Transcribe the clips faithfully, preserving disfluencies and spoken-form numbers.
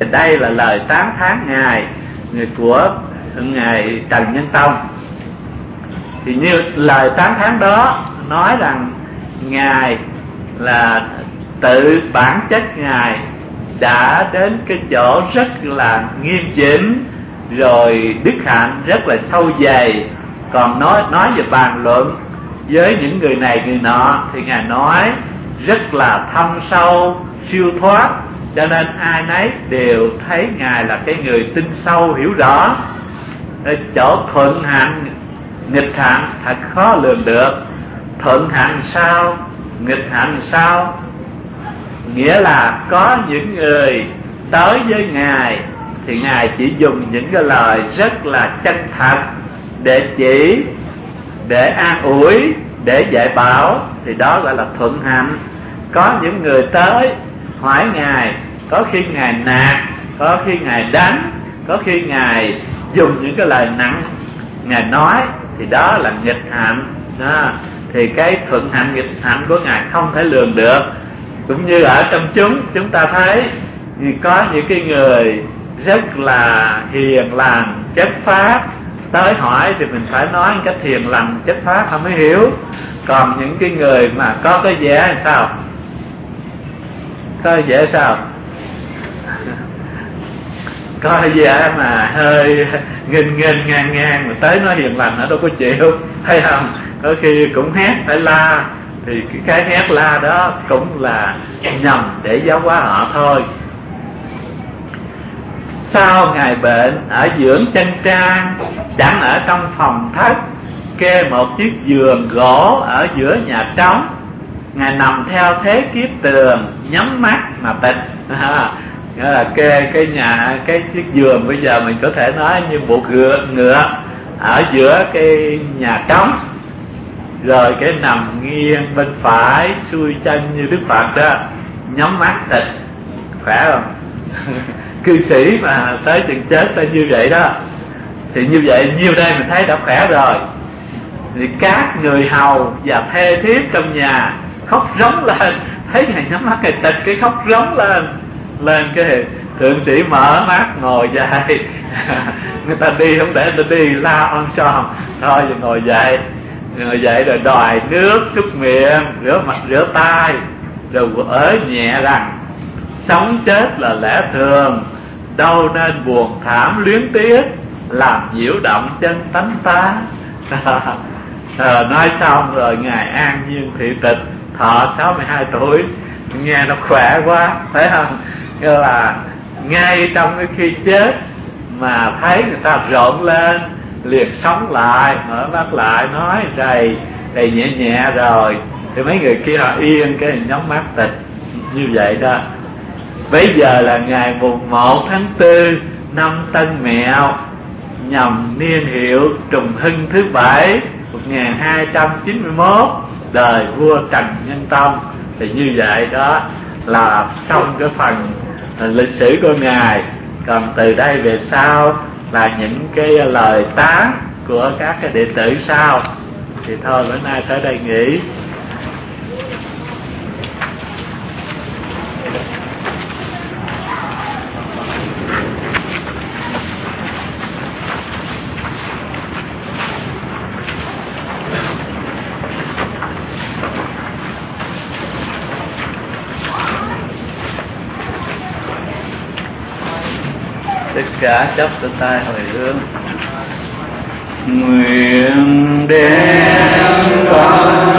Đây là lời tán thán Ngài của Ngài Trần Nhân Tông. Thì như lời tán thán đó nói rằng Ngài là tự bản chất Ngài đã đến cái chỗ rất là nghiêm chỉnh, rồi đức hạnh rất là sâu dày. Còn nói nói về bàn luận với những người này người nọ thì Ngài nói rất là thâm sâu, siêu thoát, cho nên ai nấy đều thấy Ngài là cái người tinh sâu hiểu rõ. Ở chỗ thuận hạnh nghịch hạnh thật khó lường được. Thuận hạnh sao, nghịch hạnh sao? Nghĩa là có những người tới với Ngài thì Ngài chỉ dùng những cái lời rất là chân thật để chỉ, để an ủi, để dạy bảo, thì đó gọi là thuận hạnh. Có những người tới hỏi Ngài, có khi Ngài nạt, có khi Ngài đánh, có khi Ngài dùng những cái lời nặng Ngài nói, thì đó là nghịch hạnh đó. Thì cái thuận hạnh nghịch hạnh của Ngài không thể lường được. Cũng như ở trong chúng chúng ta thấy thì có những cái người rất là hiền lành chất phác, tới hỏi thì mình phải nói một cách hiền lành chất phác không mới hiểu. Còn những cái người mà có cái vẻ sao, có vẻ sao có vẻ mà hơi nghênh nghênh ngang ngang mà tới nói hiền lành nó đâu có chịu, thấy không? Có khi cũng hét phải la, thì cái hét la đó cũng là nhằm để giáo hóa họ thôi. Sau Ngài bệnh ở dưỡng chân trang, chẳng ở trong phòng thất, kê một chiếc giường gỗ ở giữa nhà trống. Ngài nằm theo thế kiết tường, nhắm mắt mà tịch. À, nghĩa là kê cái nhà, cái chiếc giường bây giờ mình có thể nói như bộ ngựa ngựa ở giữa cái nhà trống, rồi cái nằm nghiêng bên phải, xuôi chân như Đức Phật đó, nhắm mắt tịch, khỏe không? Cư sĩ mà tới chừng chết ta như vậy đó, thì như vậy nhiêu đây mình thấy đã khỏe rồi. Thì các người hầu và thê thiếp trong nhà khóc rống lên, thấy Ngài nhắm mắt Ngài tịch, cái khóc rống lên lên cái thượng sĩ mở mắt ngồi dậy. Người ta đi không để người ta đi, la on son thôi rồi ngồi dậy, ngồi dậy rồi đòi nước súc miệng, rửa mặt rửa tay, rồi ở nhẹ rằng sống chết là lẽ thường, đâu nên buồn thảm luyến tiếc, làm nhiễu động chân tánh ta. À, nói xong rồi Ngài an nhiên thị tịch, thọ sáu mươi hai tuổi. Nghe nó khỏe quá, thấy không? Nghĩa là ngay trong cái khi chết mà thấy người ta rộn lên, liền sống lại, mở mắt lại, nói đầy đầy nhẹ nhẹ rồi, thì mấy người kia họ yên, cái nhắm mắt tịch như vậy đó. Bây giờ là ngày mùng một tháng tư năm Tân Mẹo, nhằm niên hiệu Trùng Hưng thứ bảy một nghìn hai trăm chín mươi mốt, đời vua Trần Nhân Tông. Thì như vậy đó là trong cái phần lịch sử của Ngài. Còn từ đây về sau là những cái lời tán của các cái đệ tử sau. Thì thôi bữa nay tới đây nghỉ. Tất cả chắp tay tay hồi hướng. Nguyện đem con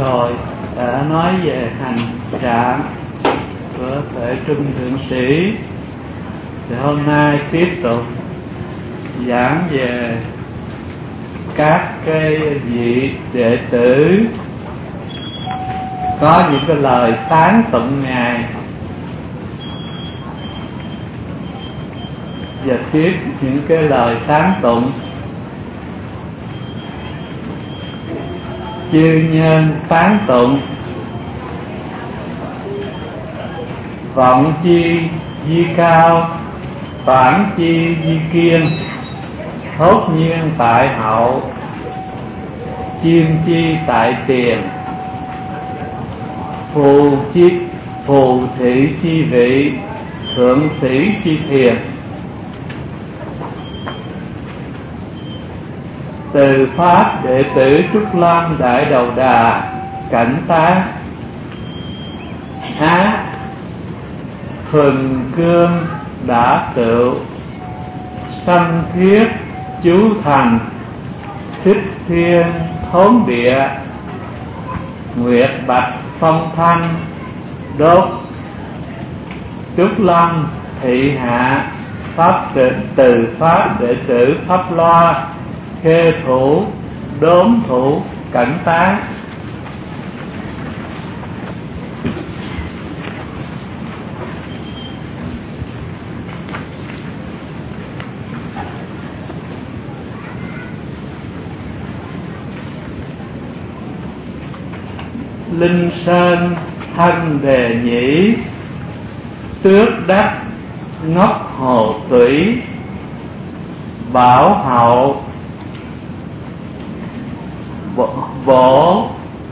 rồi đã nói về hành trạng của Tuệ Trung Thượng Sĩ, thì hôm nay tiếp tục giảng về các cái vị đệ tử có những cái lời tán tụng Ngài, và tiếp những cái lời tán tụng. Chư nhân tán tụng: vọng chi di cao, toản chi di kiên, thốt nhiên tại hậu, chiêm chi tại tiền, phù chi phù thị chi vị, thượng sĩ chi thiền. Từ pháp đệ tử Trúc Lâm Đại Đầu Đà cảnh tán: á thuần cương đã tựu, sanh thiết chú thành, thích thiên thốn địa, nguyệt bạch phong thanh, đốt Trúc Lâm thị hạ, pháp từ pháp đệ tử Pháp Loa, khê thủ đốn thủ cảnh tán. Linh sơn thân đề nhĩ, tước đắc ngốc hồ thủy, bảo hậu bổ, bổ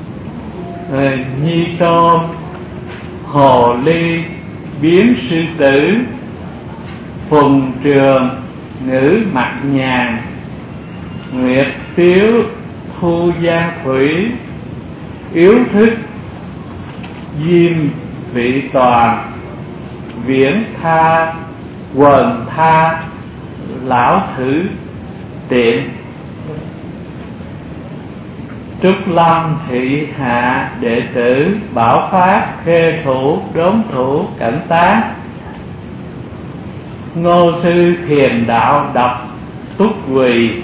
nhi tôn, hồ ly biến sư tử, phùng trường ngữ mặt nhàn, nguyệt tiếu thu giang thủy, yếu thức diêm vị toàn, viễn tha quần tha, lão thử tiện. Trúc Lâm thị hạ đệ tử Bảo Pháp, khê thủ đốn thủ cảnh tán. Ngô sư thiền đạo độc túc quỳ,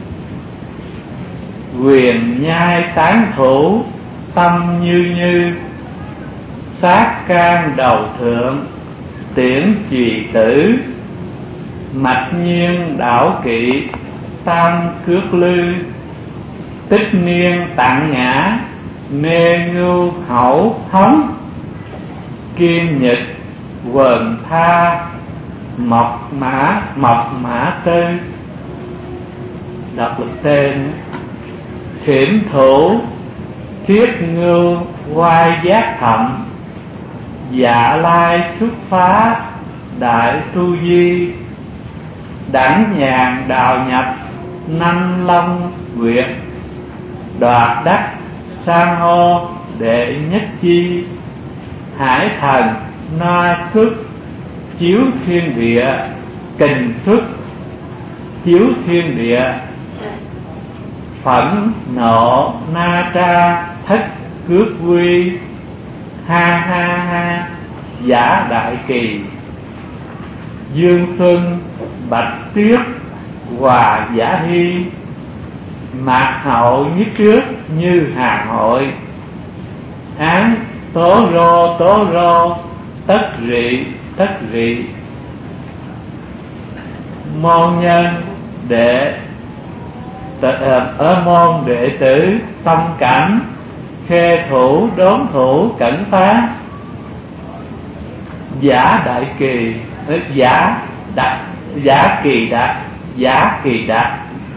quyền nhai tán thủ, tâm như như, sát can đầu thượng, tiễn trì tử, mạch nhiên đảo kỵ, tam cước lư, tích niên tạng ngã, mê ngưu hậu hống, kim nhật quần tha, mộc mã mộc mã tư. Đọc lực tên: thiểm thủ thiết ngưu oai giác thậm, dạ lai xuất phá đại tu di, đẳng nhàn đào nhập năm long quyệt, đoạt đắc sang hô đệ nhất chi, hải thần na xuất chiếu thiên địa, kình xuất chiếu thiên địa, phẫn nộ na tra thất cước quy, ha ha ha giả đại kỳ, dương xuân bạch tuyết hòa giả hy, mạc hậu nhất trước như hà hội, án tố rô tố rô tất rị tất rị. Môn nhân đệ ở môn đệ tử tâm cảnh, khê thủ đốn thủ cảnh phá, giả đại kỳ, giả đặc giả kỳ đạt, giả kỳ đạt,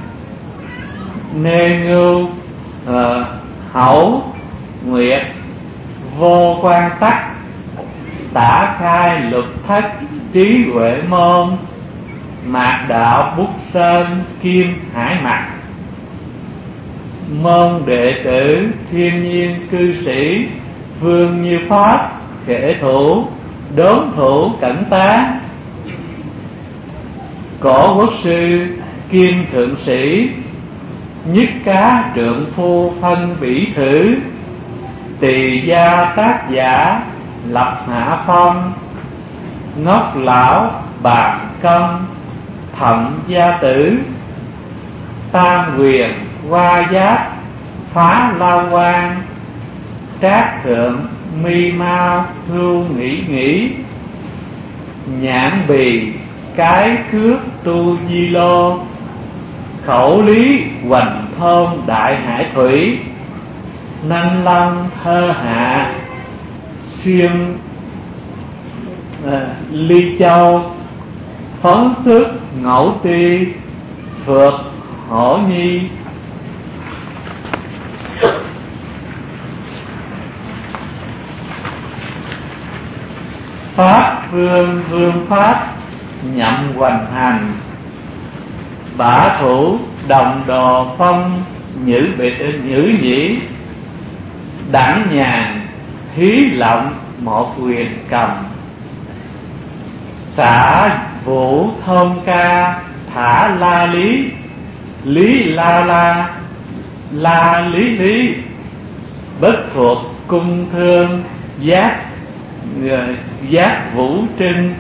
nê ngưu uh, hậu nguyệt, vô quan tắc, tả khai lục thất trí huệ môn, mạc đạo bút sơn kim hải mặt. Môn đệ tử thiên nhiên cư sĩ, vương như pháp, khể thủ đốn thủ cảnh tá. Cổ quốc sư kim thượng sĩ, nhất cá trượng phu phân bỉ thử, Tỳ gia tác giả lập hạ phong, ngốc lão bàn công thậm gia tử. Tam quyền hoa giáp phá la quan, trác thượng mi mau hưu nghĩ nghĩ. Nhãn bì cái cước tu di lô, khẩu lý hoành thôn đại hải thủy. Nanh long thơ hạ xuyên à, ly châu, phóng sức ngẫu ti phượt hổ nhi. Pháp vương vương pháp nhậm hoành hành, bả thủ đồng đồ phong nhữ biệt nhữ nhĩ. Đẳng nhàn hí lộng một quyền cầm, xả vũ thôn ca thả la lý. Lý la la la lý lý, bất thuộc cung thương giác giác vũ trinh.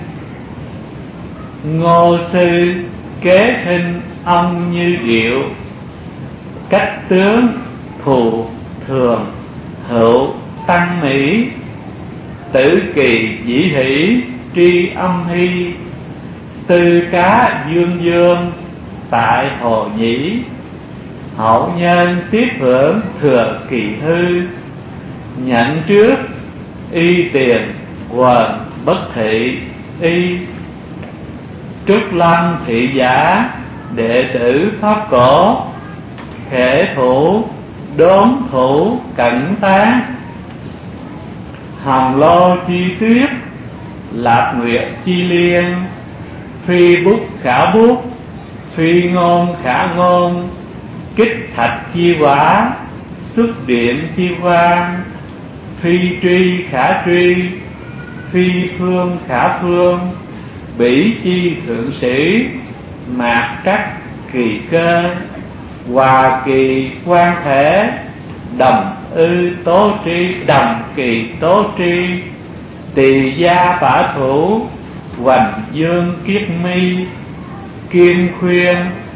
Ngô sư kế thinh ông như điệu, cách tướng thù thường hữu tăng mỹ. Tử kỳ dĩ hỷ tri âm hy, tư cá dương dương tại hồ nhĩ. Hậu nhân tiếp hưởng thừa kỳ hư, nhận trước y tiền quần bất thị y. Trúc lâm thị giả đệ tử pháp cổ, khể thủ đốn thủ cẩn tán. Hồng lô chi tuyết lạp nguyệt chi liên, phi bút khả bút phi ngôn khả ngôn. Kích thạch chi quả xuất điện chi vang, phi truy khả truy phi phương khả phương. Bỉ chi thượng sĩ mạc trắc kỳ cơ, hòa kỳ quan thể đồng ư tố tri. Đồng kỳ tố tri, tỳ gia bả thủ hoành dương kiết mi. Kim khuyên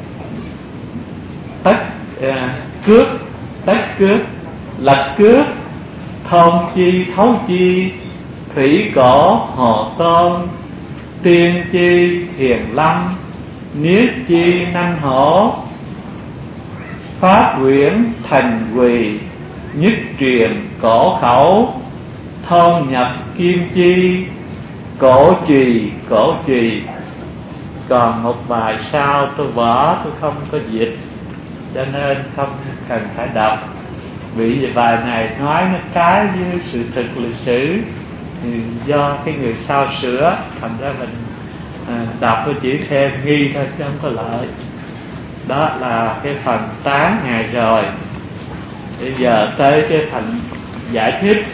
tất à, cước tất cước lật cước. Thôn chi thấu chi thủy cổ hồ tôn. Tiên chi thiền lâm niết chi năng hổ. Pháp quyển thành quỳ nhất truyền cổ khẩu. Thôn nhập kim chi cổ trì cổ trì. Còn một bài sau tôi bỏ, tôi không có dịch cho nên không cần phải đọc. Vì bài này nói nó trái với sự thực lịch sử, thì do cái người sao sửa, thành ra mình à, đọc tôi chỉ thêm nghi thôi chứ không có lợi. Đó là cái phần tán ngày rồi. Bây giờ tới cái phần giải thích.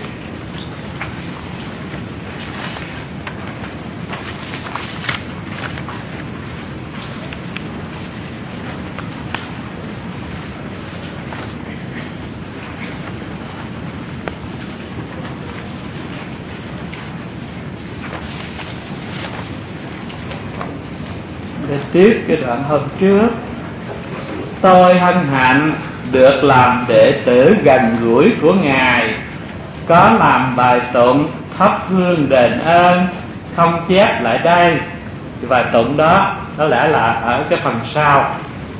Tiếp cái đoạn hôm trước, tôi hân hạnh được làm đệ tử gần gũi của Ngài, có làm bài tụng thắp hương đền ơn, không chép lại đây. Cái bài tụng đó có lẽ là ở cái phần sau.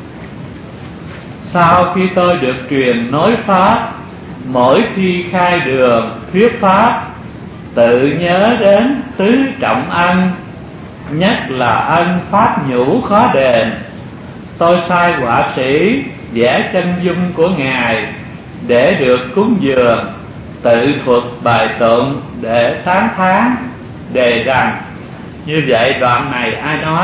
Sau khi tôi được truyền nói pháp, mỗi khi khai đường thuyết pháp, tự nhớ đến tứ trọng ân, nhất là ân pháp nhũ khó đền. Tôi sai họa sĩ vẽ chân dung của Ngài để được cúng dường, tự thuật bài tụng để tán thán, đề rằng như vậy. Đoạn này ai nói?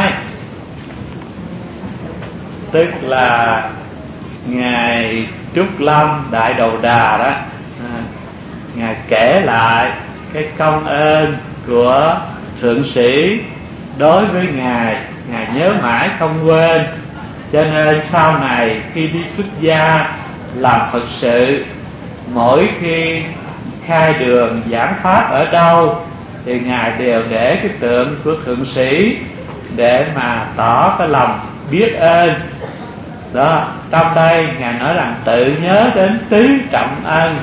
Tức là Ngài Trúc Lâm Đại Đầu Đà đó. à, Ngài kể lại cái công ơn của thượng sĩ đối với Ngài, Ngài nhớ mãi không quên. Cho nên sau này khi đi xuất gia làm Phật sự, mỗi khi khai đường giảng pháp ở đâu thì Ngài đều để cái tượng của thượng sĩ để mà tỏ cái lòng biết ơn. Đó, trong đây Ngài nói rằng tự nhớ đến tứ trọng ân.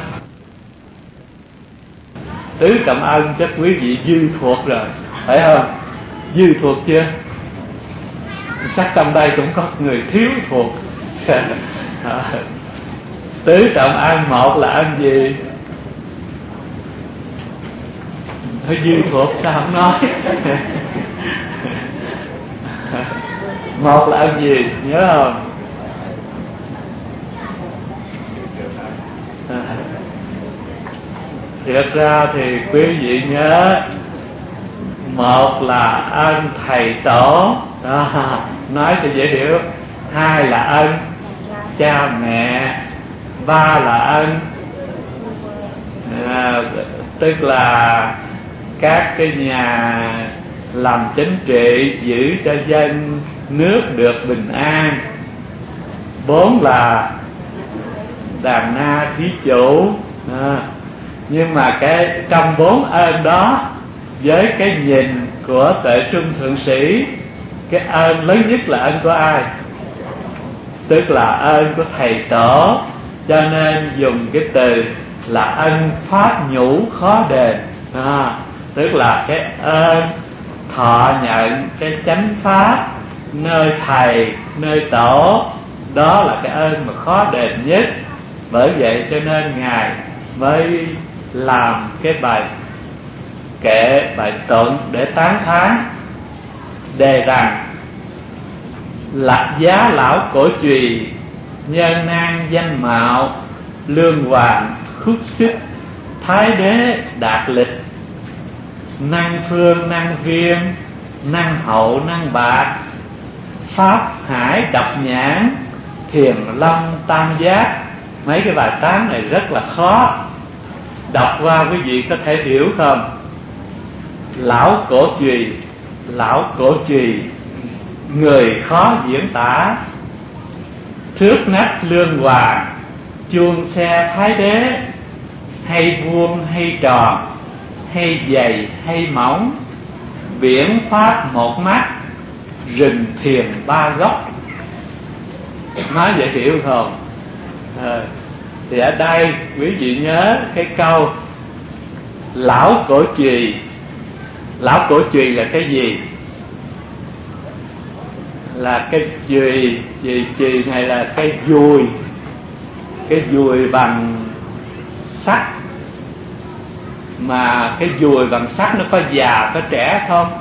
Tứ trọng ân chắc quý vị dư thuộc rồi, phải không? Dư thuộc chưa? Chắc trong đây cũng có người thiếu thuộc. Tứ trọng ân một là ân gì? Hơi dư thuộc sao không nói? Một là ân gì nhớ không? Thiệt ra thì quý vị nhớ, một là ơn thầy tổ, đó, nói cho dễ hiểu. Hai là ơn cha mẹ. Ba là ơn à, tức là các cái nhà làm chính trị giữ cho dân nước được bình an. Bốn là đàn na thí chủ. à, Nhưng mà cái trong bốn ơn đó, với cái nhìn của Tuệ Trung Thượng Sĩ, cái ơn lớn nhất là ơn của ai? Tức là ơn của thầy tổ. Cho nên dùng cái từ là ân pháp nhũ khó đền. à, Tức là cái ơn thọ nhận cái chánh pháp nơi thầy, nơi tổ. Đó là cái ơn mà khó đền nhất. Bởi vậy cho nên Ngài mới làm cái bài kệ, bài tụng để tán thán, đề rằng lạc giá lão cổ trùy, nhân nan danh mạo, lương hoàng khúc xích, thái đế đạt lịch, năng phương năng viêm, năng hậu năng bạc, pháp hải độc nhãn, thiền lâm tam giác. Mấy cái bài tán này rất là khó, đọc qua quý vị có thể hiểu không? Lão cổ trùy, lão cổ trùy người khó diễn tả, thước nách lương hoàng, chuông xe thái đế, hay vuông hay tròn, hay dày hay mỏng, biển pháp một mắt, rừng thiền ba góc. Nói vậy hiểu không? À, thì ở đây quý vị nhớ cái câu lão cổ trùy. Lão cổ trùy là cái gì? Là cái chùy, chùy chùy này là cái dùi, cái dùi bằng sắt. Mà cái dùi bằng sắt nó có già có trẻ không?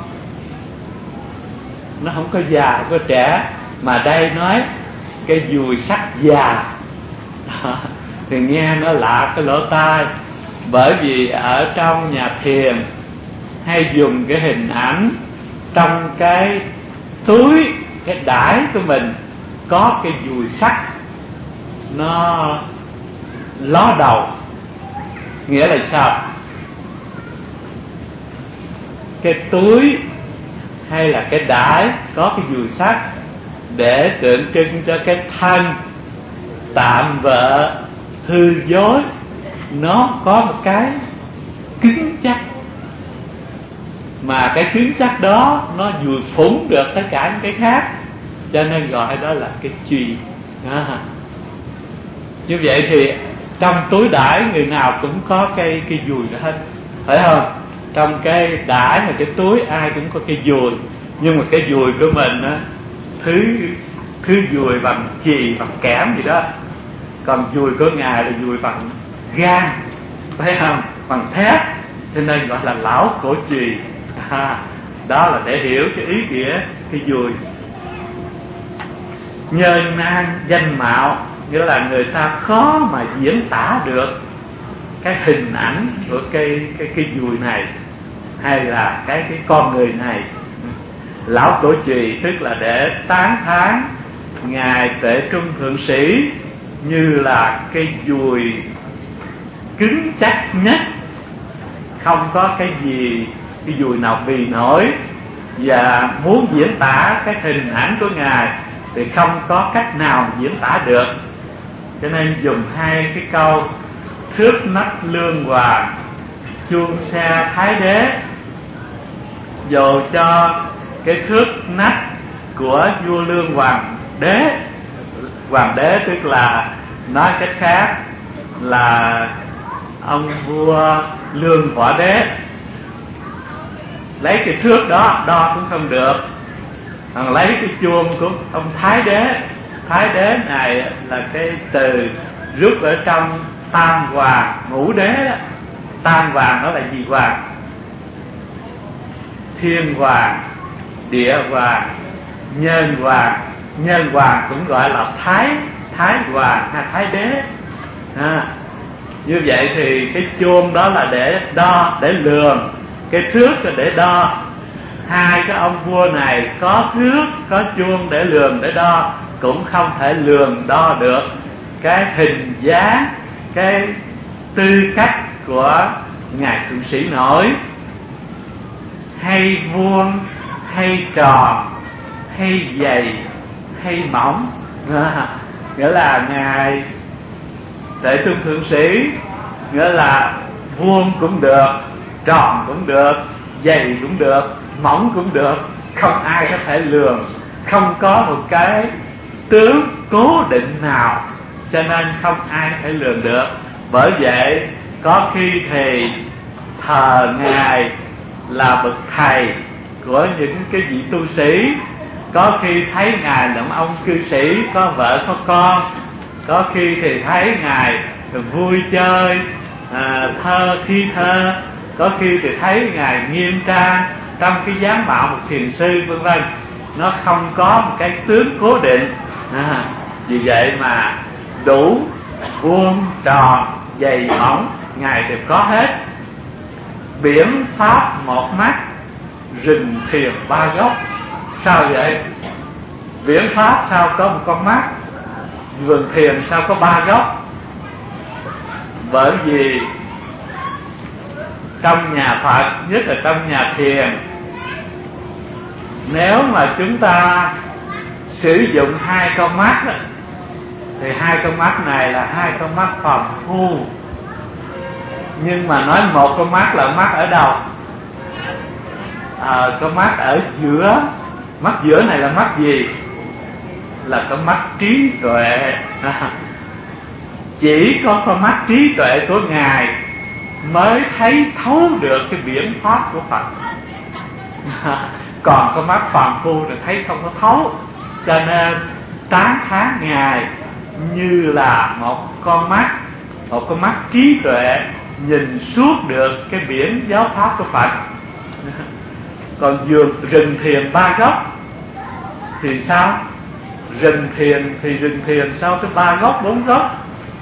Nó không có già có trẻ. Mà đây nói cái dùi sắt già. Thì nghe nó lạ cái lỗ tai. Bởi vì ở trong nhà thiền hay dùng cái hình ảnh trong cái túi, cái đãi của mình có cái dùi sắt nó ló đầu. Nghĩa là sao? Cái túi hay là cái đãi có cái dùi sắt để tượng trưng cho cái thân tạm vợ hư dối, nó có một cái cứng chắc. Mà cái cứng chắc đó nó dùi phủng được tất cả những cái khác, cho nên gọi đó là cái chùy. à. Như vậy thì trong túi đãi người nào cũng có cái cái dùi đó hết, phải không? Trong cái đãi và cái túi ai cũng có cái dùi. Nhưng mà cái dùi của mình á, thứ thứ dùi bằng chì, bằng kẽm gì đó. Còn dùi của Ngài là dùi bằng gan, phải không? Bằng thép, cho nên gọi là lão cổ trùy. à, Đó là để hiểu cái ý nghĩa cái dùi. Nhân nan danh mạo, nghĩa là người ta khó mà diễn tả được cái hình ảnh của cái cái cái dùi này hay là cái cái con người này. Lão cổ trùy tức là để tán thán Ngài Tuệ Trung Thượng Sĩ như là cái dùi cứng chắc nhất, không có cái gì cái dùi nào bì nổi. Và muốn diễn tả cái hình ảnh của Ngài thì không có cách nào diễn tả được. Cho nên dùng hai cái câu thước nách lương hoàng, chuông xe thái đế. Dù cho cái thước nách của vua Lương Hoàng đế, hoàng đế tức là nói cách khác là ông vua Lương Võ Đế, lấy cái thước đó đo cũng không được. Còn lấy cái chuông của ông Thái Đế, Thái Đế này là cái từ rút ở trong Tam Hoàng Ngũ Đế đó. Tam Hoàng đó là gì? Hoàng, Thiên Hoàng, Địa Hoàng, Nhân Hoàng. Nhân Hoàng cũng gọi là Thái Thái Hoàng hay Thái Đế. À, như vậy thì cái chuông đó là để đo, để lường, cái thước là để đo. Hai cái ông vua này có thước, có chuông để lường, để đo, cũng không thể lường đo được cái hình dáng, cái tư cách của ngài thượng sĩ nổi. Hay vuông, hay tròn, hay dày, hay mỏng. À, nghĩa là ngài Tệ Trung thượng sĩ, nghĩa là vuông cũng được, tròn cũng được, dày cũng được, mỏng cũng được, không ai có thể lường, không có một cái tướng cố định nào, cho nên không ai có thể lường được. Bởi vậy có khi thì thờ ngài là bậc thầy của những cái vị tu sĩ, có khi thấy ngài là một ông cư sĩ có vợ có con, có khi thì thấy ngài vui chơi, à, thơ thi thơ, có khi thì thấy ngài nghiêm trang trong cái dáng mạo một thiền sư, vân vân. Nó không có một cái tướng cố định. À, vì vậy mà đủ vuông tròn dày mỏng ngài đều có hết. Biển pháp một mắt, rình thiền ba góc. Sao vậy? Biển pháp sao có một con mắt, vườn thiền sao có ba góc? Bởi vì trong nhà Phật, nhất là trong nhà thiền, nếu mà chúng ta sử dụng hai con mắt đó, thì hai con mắt này là hai con mắt phàm phu. Nhưng mà nói một con mắt là mắt ở đâu? À, con mắt ở giữa. Mắt giữa này là mắt gì? Là con mắt trí tuệ. À, chỉ có con mắt trí tuệ của ngài mới thấy thấu được cái biển pháp của Phật. À, còn con mắt phàm phu thì thấy không có thấu. Cho nên tán thán ngài như là một con mắt, một con mắt trí tuệ nhìn suốt được cái biển giáo pháp của Phật. Còn vườn rừng thiền ba góc thì sao? Rừng thiền thì rừng thiền sao tới ba góc bốn góc?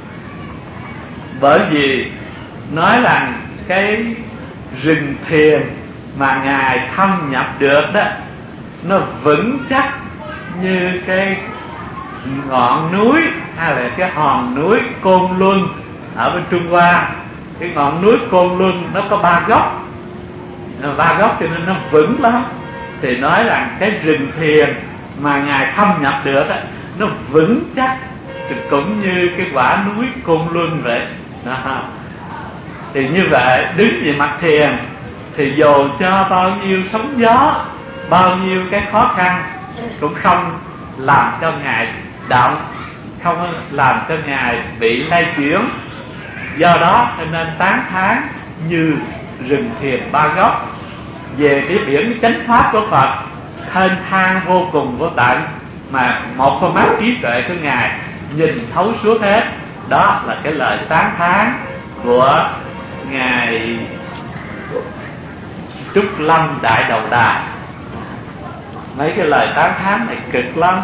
Bởi vì nói rằng cái rừng thiền mà ngài thâm nhập được đó, nó vững chắc như cái ngọn núi hay là cái hòn núi Côn Luân ở bên Trung Hoa. Cái ngọn núi Côn Luân nó có ba góc, ba góc cho nên nó vững lắm. Thì nói rằng cái rừng thiền mà ngài thâm nhập được đó, nó vững chắc cũng như cái quả núi Côn Luân vậy đó. Thì như vậy đứng về mặt thiền thì dù cho bao nhiêu sóng gió, bao nhiêu cái khó khăn cũng không làm cho ngài động, không làm cho ngài bị lay chuyển. Do đó cho nên tán thán như rừng thiền ba góc. Về cái biển chánh pháp của Phật thênh thang vô cùng vô tận, mà một con mắt trí tuệ của ngài nhìn thấu suốt hết. Đó là cái lời tán thán của ngài Trúc Lâm Đại Đầu Đà. Mấy cái lời tán thán này cực lắm.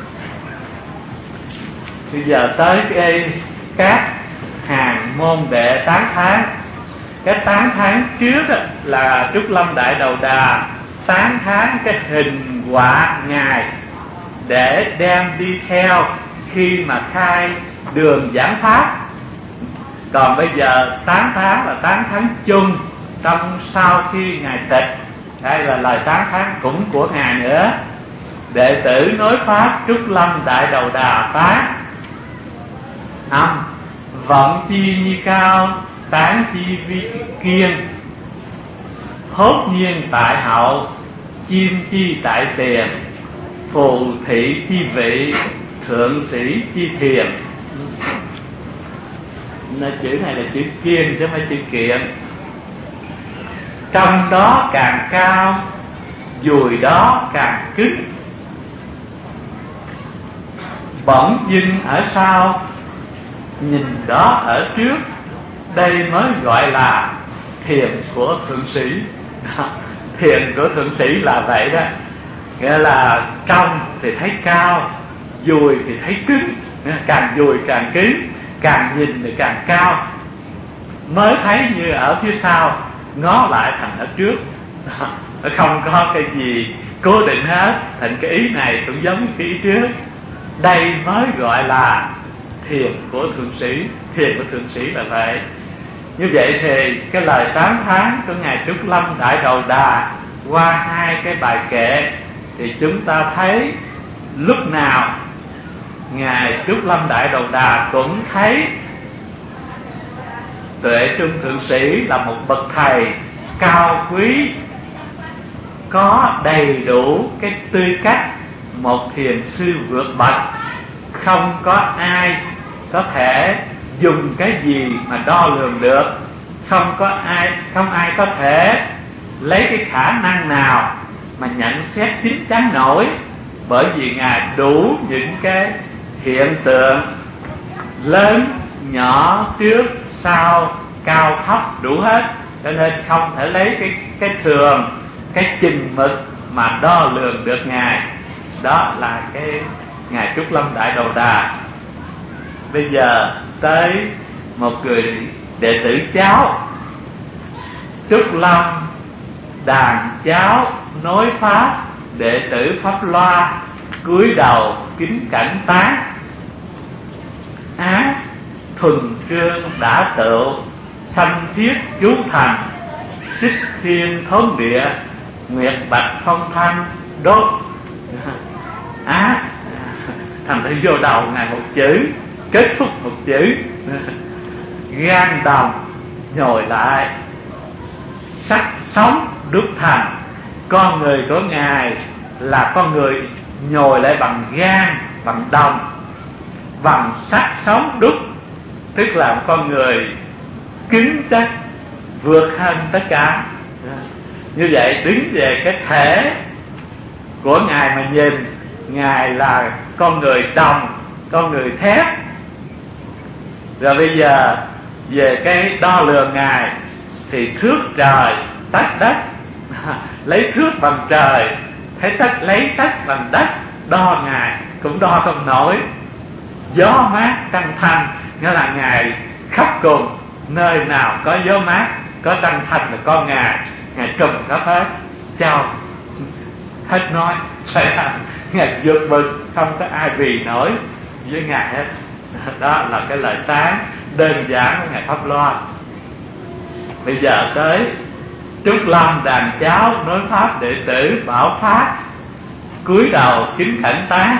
Bây giờ tới cái các hàng môn đệ tán thán. Cái tán thán trước là Trúc Lâm Đại Đầu Đà tán thán cái hình quả ngài để đem đi theo khi mà khai đường giảng pháp. Còn bây giờ tán thán là tán thán chung trong sau khi ngài tịch. Đây là lời tán thán cũng của ngài nữa. Đệ tử nối pháp Trúc Lâm Đại Đầu Đà phán: Năm, Vận chi như cao, tán chi vi kiên. Hốt nhiên tại hậu, chim chi tại tiền. Phù thị chi vị, thượng sĩ chi thiền. Nên chữ này là chữ kiên chứ không phải chữ kiện. Trong đó càng cao, dùi đó càng cứng. Bỗng dưng ở sau, nhìn đó ở trước. Đây mới gọi là thiền của thượng sĩ. Thiền của thượng sĩ là vậy đó. Nghĩa là trong thì thấy cao, dùi thì thấy cứng. Càng dùi càng cứng, càng nhìn thì càng cao. Mới thấy như ở phía sau, ngó lại thành ở trước. Nó không có cái gì cố định hết. Thành cái ý này cũng giống cái ý trước. Đây mới gọi là thiền của thượng sĩ. Thiền của thượng sĩ là vậy. Như vậy thì cái lời tán thán của Ngài Trúc Lâm Đại Đầu Đà qua hai cái bài kệ thì chúng ta thấy lúc nào Ngài Trúc Lâm Đại Đầu Đà cũng thấy Tuệ Trung Thượng Sĩ là một bậc thầy cao quý, có đầy đủ cái tư cách một thiền sư vượt bậc. Không có ai có thể dùng cái gì mà đo lường được. Không có ai, không ai có thể lấy cái khả năng nào mà nhận xét chính chắn nổi. Bởi vì Ngài đủ những cái hiện tượng lớn, nhỏ, trước, sau, cao, thấp đủ hết. Cho nên không thể lấy cái, cái thường, cái chừng mực mà đo lường được Ngài. Đó là cái Ngài Trúc Lâm Đại Đầu Đà. Bây giờ tới một người đệ tử cháu. Trúc Lâm đàn cháu nối pháp, đệ tử Pháp Loa cúi đầu kính cảnh tán. Á thuần trương đã tựu, sanh thiết chú thành. Xích thiên thốn địa, nguyệt bạch phong thanh đốt. Á thành thử vô đầu Ngài một chữ, kết thúc một chữ. Gan đồng nhồi lại, sắc sống đúc thành. Con người của Ngài là con người nhồi lại bằng gan, bằng đồng, bằng sắc sống đúc. Tức là một con người cứng chắc, vượt hơn tất cả. Như vậy đứng về cái thể của Ngài mà nhìn, Ngài là con người đồng, con người thép. Rồi bây giờ về cái đo lường Ngài thì thước trời tách đất. Lấy thước bằng trời, thấy tách lấy tách bằng đất, đo Ngài cũng đo không nổi. Gió mát trăng thanh, nghĩa là Ngài khắp cùng, nơi nào có gió mát, có trăng thanh là con Ngài. Ngài trùm khắp hết, chào hết nói. Ngài vượt bực, không có ai vì nổi với Ngài hết. Đó là cái lời tán đơn giản của Ngài Pháp Loa. Bây giờ tới Trúc Lâm đàn cháu nối pháp, đệ tử Bảo Pháp cúi đầu kính cảnh tán.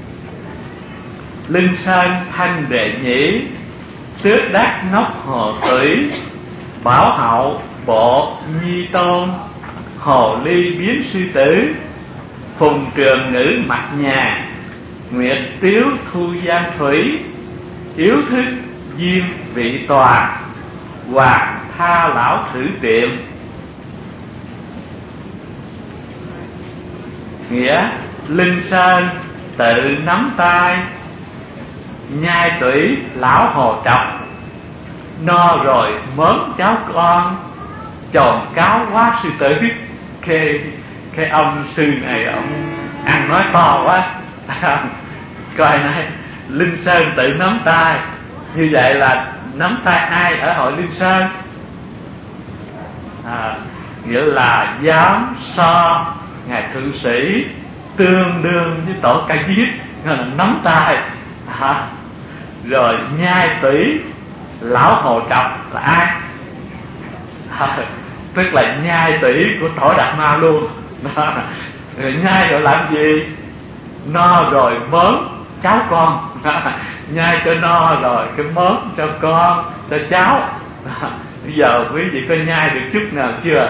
Linh sơn thanh đệ nhĩ, tước đắc nóc hồ thủy. Bảo hậu bộ nhi tôn, hồ ly biến sư tử. Phùng trường ngữ mặt nhà, nguyệt tiếu thu giang thủy. Yếu thức diêm vị tòa, hoàng tha lão thử tiệm. Nghĩa Linh Sơn tự nắm tay, nhai tủy lão hồ trọc. No rồi mớm cháu con, tròn cáo quá sư tử. Cái, cái ông sư này ông ăn nói to quá. Coi này, Linh Sơn tự nắm tay. Như vậy là nắm tay ai ở hội Linh Sơn? À, nghĩa là dám so Ngài Thượng Sĩ tương đương với tổ Ca Diếp, nghĩa là nắm tay. À, rồi nhai tủy lão hồ trọc là ai? À, tức là nhai tủy của tổ Đạt Ma luôn. À, rồi nhai rồi làm gì? No rồi mớm cháu con. À, nhai cho no rồi cái mớm cho con cho cháu. Bây giờ quý vị có nhai được chút nào chưa?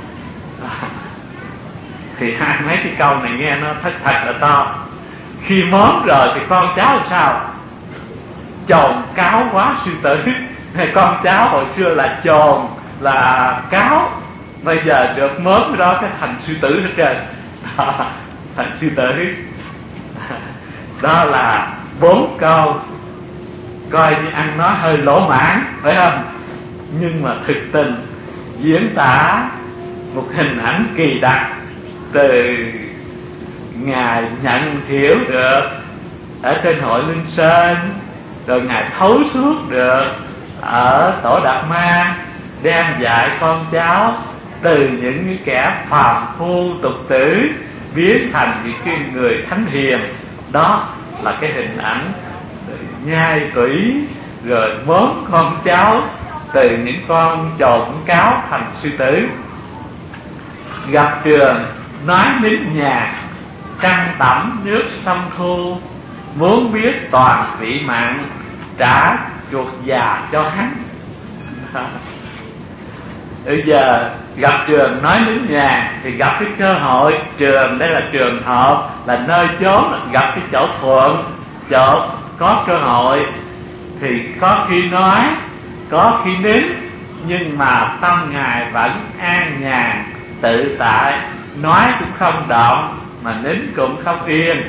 Thì hai mấy cái câu này nghe nó thật thật là to. Khi mớm rồi thì con cháu làm sao? Chồn cáo quá sư tử. Con cháu hồi xưa là chồn là cáo, bây giờ được mớm đó cái thành sư tử hết trơn. Thành sư tử. Đó là bốn câu coi như ăn nói hơi lỗ mãn, phải không? Nhưng mà thực tình diễn tả một hình ảnh kỳ đặc từ Ngài nhận hiểu được ở trên hội Linh Sơn, rồi Ngài thấu suốt được ở Tổ Đạt Ma, đem dạy con cháu từ những cái kẻ phàm phu tục tử biến thành những cái người thánh hiền. Đó là cái hình ảnh nhai tủy rồi mớm con cháu từ những con trồn cáo thành sư tử. Gặp trường nói nín nhạc, trăng tẩm nước sông thu, muốn biết toàn vị mạng, trả chuột già cho hắn. Bây giờ gặp trường nói nín nhạc thì gặp cái cơ hội. Trường đây là trường hợp, là nơi chốn, gặp cái chỗ thuận, chỗ có cơ hội thì có khi nói, có khi nín, nhưng mà tâm Ngài vẫn an nhàn tự tại, nói cũng không động mà nín cũng không yên.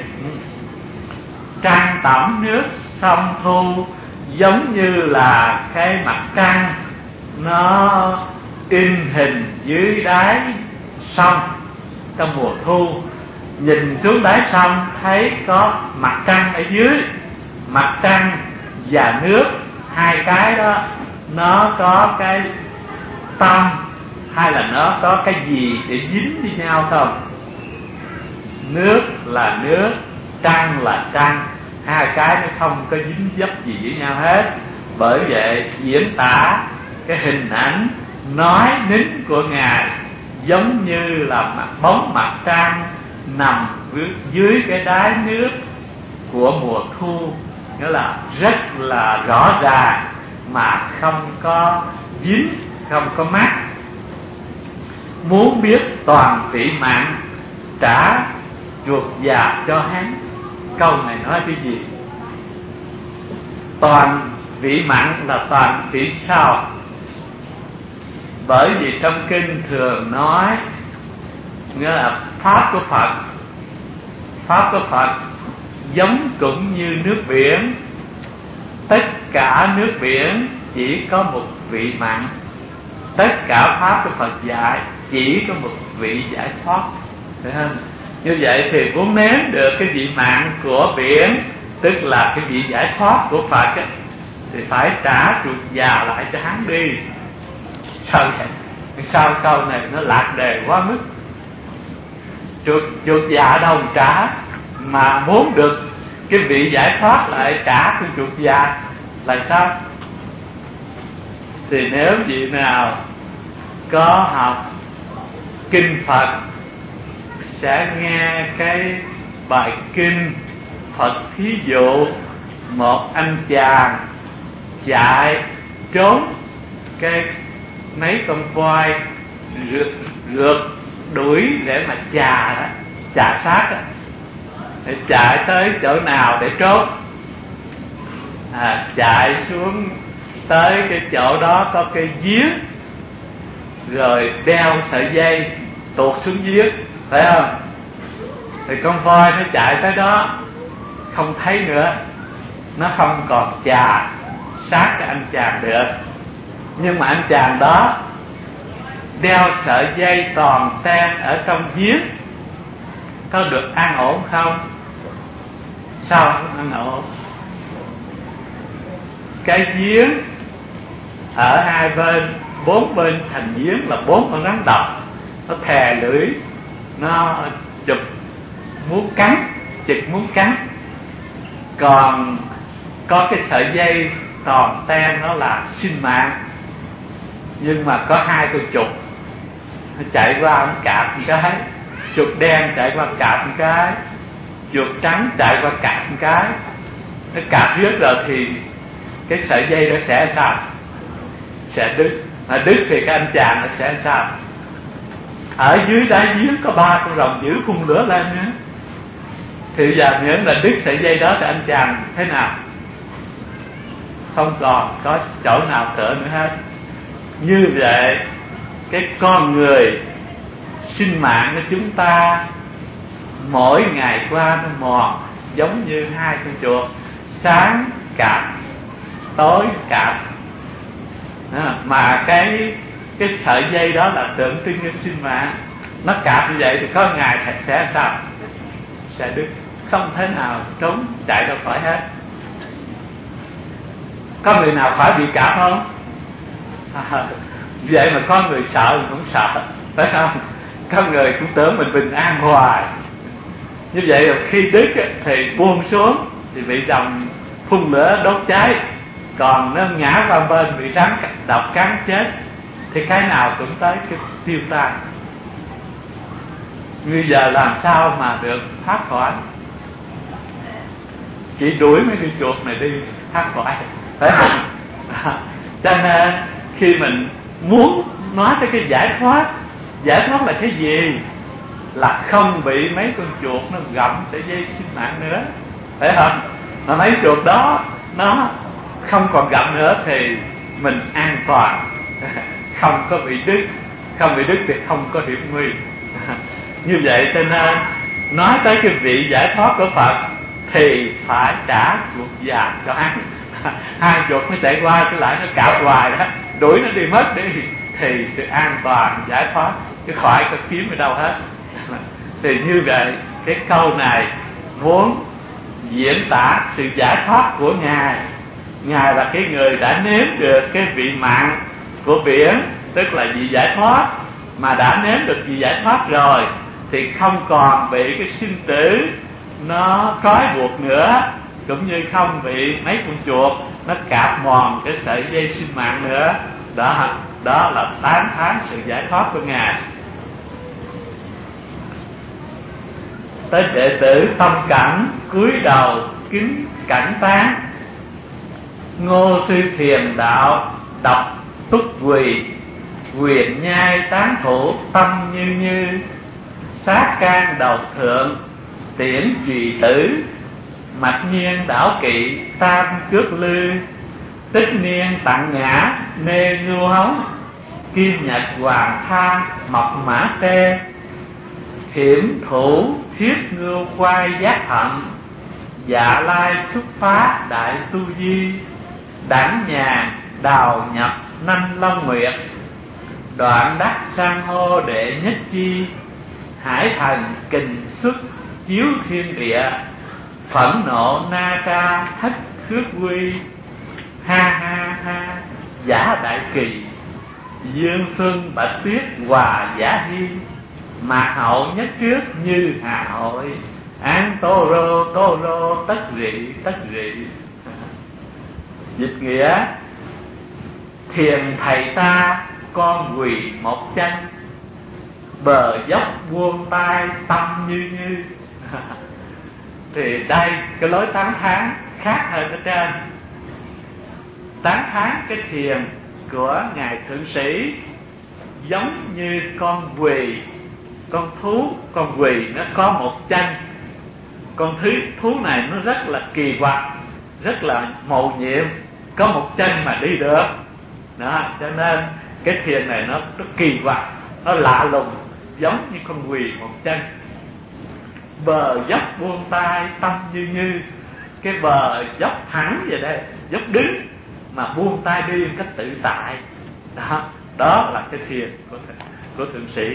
Trăng tẩm nước sông thu, giống như là cái mặt trăng nó in hình dưới đáy sông trong mùa thu. Nhìn xuống đáy sông thấy có mặt trăng ở dưới. Mặt trăng và nước, hai cái đó nó có cái tâm hay là nó có cái gì để dính với nhau không? Nước là nước, trăng là trăng, hai cái nó không có dính dấp gì với nhau hết. Bởi vậy diễn tả cái hình ảnh nói nín của Ngài giống như là mặt bóng mặt trăng nằm dưới cái đáy nước của mùa thu, nghĩa là rất là rõ ràng mà không có dính, không có mắc. Muốn biết toàn vị mạng, trả chuột già cho hắn. Câu này nói cái gì? Toàn vị mạng là toàn vị sao? Bởi vì trong kinh thường nói nghĩa là pháp của Phật, pháp của Phật giống cũng như nước biển. Tất cả nước biển chỉ có một vị mặn. Tất cả pháp của Phật dạy chỉ có một vị giải thoát, phải không? Như vậy thì muốn nếm được cái vị mặn của biển, tức là cái vị giải thoát của Phật ấy, thì phải trả chuột già lại cho hắn đi. Sao vậy? Sao câu này nó lạc đề quá mức? Chuột, chuột già đâu trả, mà muốn được cái vị giải thoát lại trả cái chuột già là sao? Thì nếu vị nào có học kinh Phật sẽ nghe cái bài kinh Phật thí dụ một anh chàng chạy trốn cái mấy con voi rượt, rượt đuổi để mà chà đó, chà sát đó, để chạy tới chỗ nào để trốn. À, chạy xuống tới cái chỗ đó có cây giếng, rồi đeo sợi dây tuột xuống giếng, phải không? Thì con voi nó chạy tới đó không thấy nữa, nó không còn chà sát cái anh chàng được. Nhưng mà anh chàng đó đeo sợi dây toàn ten ở trong giếng, có được an ổn không? Sao không an ổn? Cái giếng ở hai bên, bốn bên thành giếng là bốn con rắn độc, nó thè lưỡi, nó chụp muốn cắn, chực muốn cắn. Còn có cái sợi dây toàn ten nó là sinh mạng, nhưng mà có hai con chuột nó chạy qua nó cạp một cái, chuột đen chạy qua cạp một cái, chuột trắng chạy qua cạp một cái. Nó cạp dứt rồi thì cái sợi dây nó sẽ sao? Sẽ đứt. Mà đứt thì cái anh chàng nó sẽ sao? Ở dưới đáy giếng có ba con rồng dữ phun lửa lên nữa. Thì giờ nếu là đứt sợi dây đó thì anh chàng thế nào? Không còn có chỗ nào thở nữa hết. Như vậy cái con người sinh mạng của chúng ta mỗi ngày qua nó mòn, giống như hai con chuột, sáng cạp tối cạp. À, mà cái cái sợi dây đó là tượng trưng cho sinh mạng. Nó cạp như vậy thì có ngày thật sẽ sao? Sẽ đứt, không thể nào trốn chạy đâu khỏi hết. Có người nào phải bị cạp không? À, vậy mà có người sợ cũng sợ, phải không? Có người cũng tưởng mình bình an hoài. Như vậy là khi đứt thì buông xuống thì bị rồng phun lửa đốt cháy, còn nó ngã qua bên bị rắn độc cắn chết, thì cái nào cũng tới cái tiêu tan. Bây giờ làm sao mà được thoát khỏi? Chỉ đuổi mấy cái chuột này đi thoát khỏi, phải không? Cho nên khi mình muốn nói tới cái giải thoát, giải thoát là cái gì? Là không bị mấy con chuột nó gặm sợi dây sinh mạng nữa, phải không? Mà mấy chuột đó nó không còn gặm nữa thì mình an toàn, không có bị đứt. Không bị đứt thì không có hiểm nguy. Như vậy cho nên nói tới cái vị giải thoát của Phật thì phải trả chuột già cho ăn. Hai chuột nó chạy qua cái lại nó cạo hoài đó, đuổi nó đi mất đi thì sự an toàn giải thoát, chứ khỏi có kiếm ở đâu hết. Thì như vậy cái câu này muốn diễn tả sự giải thoát của Ngài. Ngài là cái người đã nếm được cái vị mặn của biển, tức là vị giải thoát. Mà đã nếm được vị giải thoát rồi thì không còn bị cái sinh tử nó trói buộc nữa, cũng như không bị mấy con chuột nó cạp mòn cái sợi dây sinh mạng nữa. Đó, đó là tán thán sự giải thoát của Ngài. Tới đệ tử tâm cảnh cúi đầu kính cảnh tán. Ngô sư thiền đạo đọc túc quỳ, quyền nhai tán thủ tâm như như. Sát can đầu thượng tiễn trùy tử, mạch nhiên đảo kỵ tam cước lư. Tích niên tặng ngã nê ngưu hống, kim nhật hoàng tha mộc mã tê. Hiểm thủ thiết ngưu quay giác hận, dạ lai xuất phá đại tu di. Đảng nhàn đào nhập nanh long nguyệt, đoạn đắc sang hô đệ nhất chi. Hải thần kình xuất chiếu thiên địa, phẫn nộ na ca thất khước quy. Ha ha ha giả đại kỳ, dương xuân bạch tuyết hòa giả hi. Mạc hậu nhất trước như hà hội, án tô rô tô rô tất rị tất rị. Dịch nghĩa: thiền thầy ta con quỳ một chân, bờ dốc buông tay tâm như như. Thì đây cái lối tán thán khác hơn ở trên. Tán thán cái thiền của ngài thượng sĩ giống như con quỳ, con thú. Con quỳ nó có một chân. Con thứ thú này nó rất là kỳ quặc, rất là mầu nhiệm, có một chân mà đi được đó. Cho nên cái thiền này nó, nó kỳ quặc, nó lạ lùng, giống như con quỳ một chân. Bờ dốc buông tay tâm như như. Cái bờ dốc thẳng vậy đây, dốc đứng mà buông tay đi một cách tự tại đó. Đó là cái thiền của, của thượng sĩ.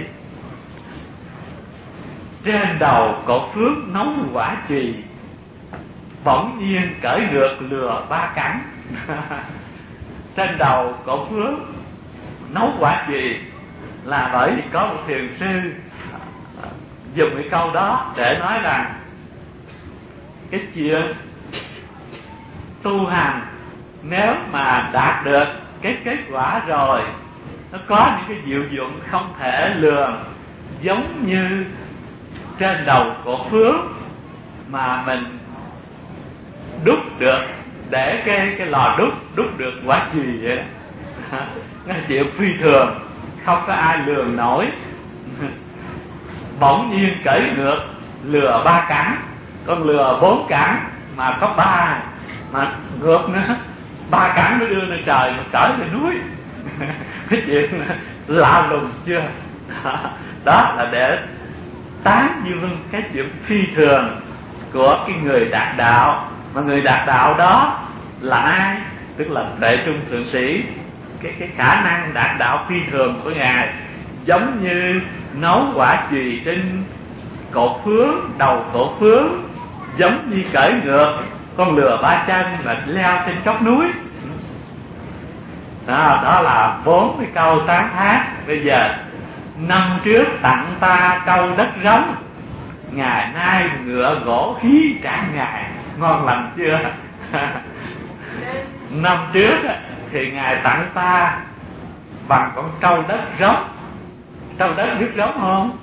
Trên đầu cột phước nấu quả chì, bỗng nhiên cởi ngược lừa ba cánh. Trên đầu cột phước nấu quả chì là bởi vì có một thiền sư dùng cái câu đó để nói rằng cái chuyện tu hành nếu mà đạt được cái kết quả rồi, nó có những cái diệu dụng không thể lường, giống như trên đầu của phước mà mình đúc được, để cái cái lò đúc đúc được quả gì vậy đó. Cái chuyện phi thường, không có ai lường nổi. Bỗng nhiên cởi ngược, lừa ba cẳng, con lừa bốn cẳng mà có ba, mà ngược nữa, ba cẳng mới đưa lên trời mà cởi lên núi. Cái chuyện lạ lùng chưa? Đó là để tán dương cái chuyện phi thường của cái người đạt đạo. Mà người đạt đạo đó là ai? Tức là Tuệ Trung Thượng Sĩ. Cái cái khả năng đạt đạo phi thường của ngài giống như nấu quả chùy trên cột phướng, đầu cột phướng, giống như cởi ngược con lừa ba chân mà leo trên chót núi. Đó, đó là bốn cái câu tán thán. Bây giờ năm trước tặng ta câu đất rống, ngày nay ngựa gỗ hí trả ngài. Ngon lành chưa? Năm trước thì ngài tặng ta bằng con trâu đất rống. Trâu đất biết rống không?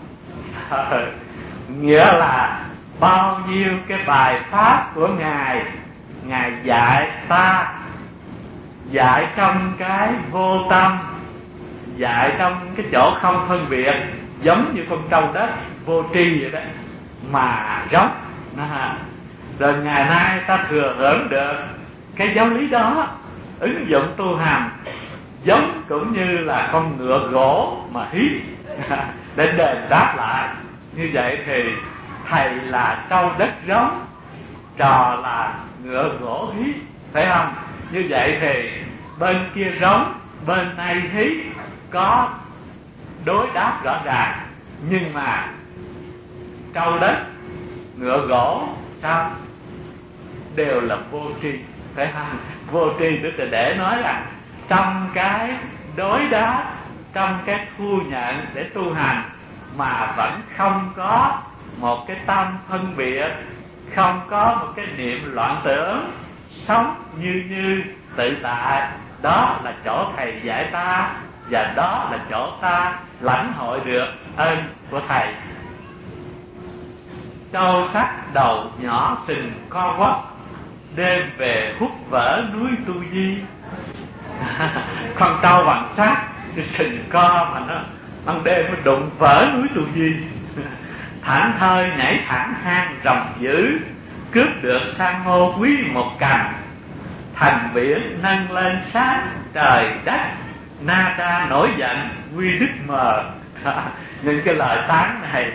Nghĩa là bao nhiêu cái bài pháp của ngài, ngài dạy ta, dạy trong cái vô tâm, dạy trong cái chỗ không phân biệt, giống như con trâu đất vô tri vậy đó mà rống. Rồi ngày nay ta thừa hưởng được cái giáo lý đó, ứng dụng tu hành, giống cũng như là con ngựa gỗ mà hí để đền đáp lại. Như vậy thì thầy là trâu đất rống, trò là ngựa gỗ hí, phải không? Như vậy thì bên kia rống, bên này hí, có đối đáp rõ ràng. Nhưng mà trâu đất, ngựa gỗ sao? Đều là vô tri, phải không? Vô tri tức là để nói là trong cái đối đáp, trong cái thu nhận để tu hành mà vẫn không có một cái tâm phân biệt, không có một cái niệm loạn tưởng, sống như như tự tại. Đó là chỗ thầy dạy ta, và đó là chỗ ta lãnh hội được ơn của thầy. Trâu sắc đầu nhỏ sừng co quắp, đêm về hút vỡ núi Tu Di. Con trâu bằng sắt, cái sừng co mà nó ban đêm nó đụng vỡ núi Tu Di. Thảnh thơi nhảy thẳng hang rồng dữ, cướp được san hô quý một cành. Thành biển nâng lên sát trời đất, na tra nổi giận quy đức mờ. Những cái lời tán này,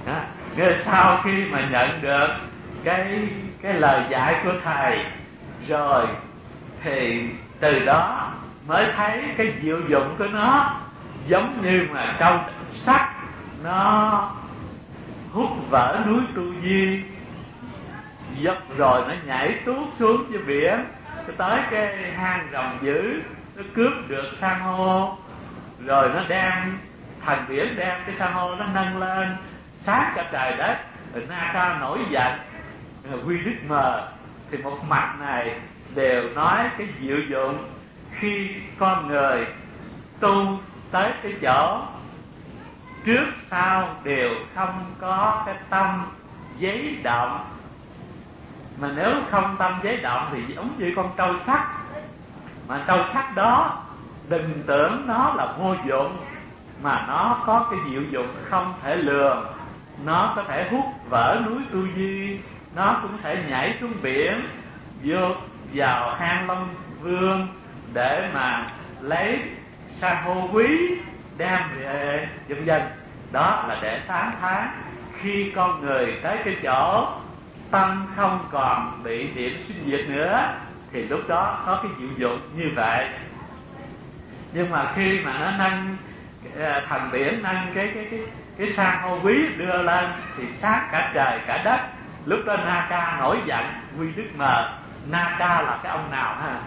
sau khi mà nhận được cái cái lời dạy của thầy rồi thì từ đó mới thấy cái diệu dụng của nó, giống như mà trâu sắt nó hút vỡ núi Tu Di, dốc rồi nó nhảy tuốt xuống dưới biển, tới cái hang rồng dữ, nó cướp được san hô, rồi nó đem thành biển, đem cái san hô nó nâng lên sát cả trời đất, rồi Na Ca nổi giận quy đức mờ. Thì một mặt này đều nói cái diệu dụng khi con người tu tới cái chỗ trước sau đều không có cái tâm giấy động. Mà nếu không tâm giấy động thì giống như con trâu sắt. Mà trâu sắt đó đừng tưởng nó là vô dụng, mà nó có cái diệu dụng không thể lường. Nó có thể hút vỡ núi Tu Di, nó cũng thể nhảy xuống biển, vô vào hang Long Vương để mà lấy san hô quý đem về, vân vân. Đó là để tán thán khi con người tới cái chỗ tâm không còn bị điểm sinh diệt nữa, thì lúc đó có cái diệu dụng như vậy. Nhưng mà khi mà nó nâng thành biển, nâng cái cái cái cái san hô quý đưa lên thì sát cả trời cả đất. Lúc đó Na Ca nổi giận quy đức mờ. Na Ca là cái ông nào ha?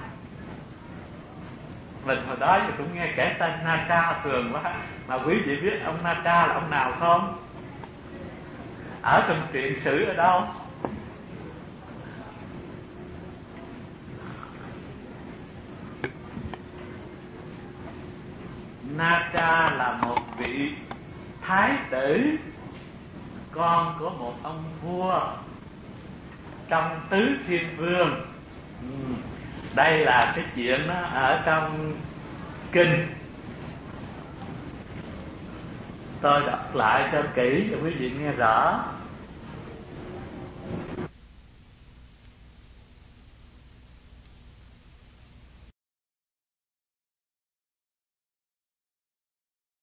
Mình hồi đó thì cũng nghe kể tên Na Ca thường quá, mà quý vị biết ông Na Ca là ông nào không? Ở trong truyện sử ở đâu? Na Ca là một vị thái tử, con của một ông vua. trong tứ thiên vương. Đây là cái chuyện nó ở trong kinh. Tôi đọc lại cho kỹ cho quý vị nghe rõ.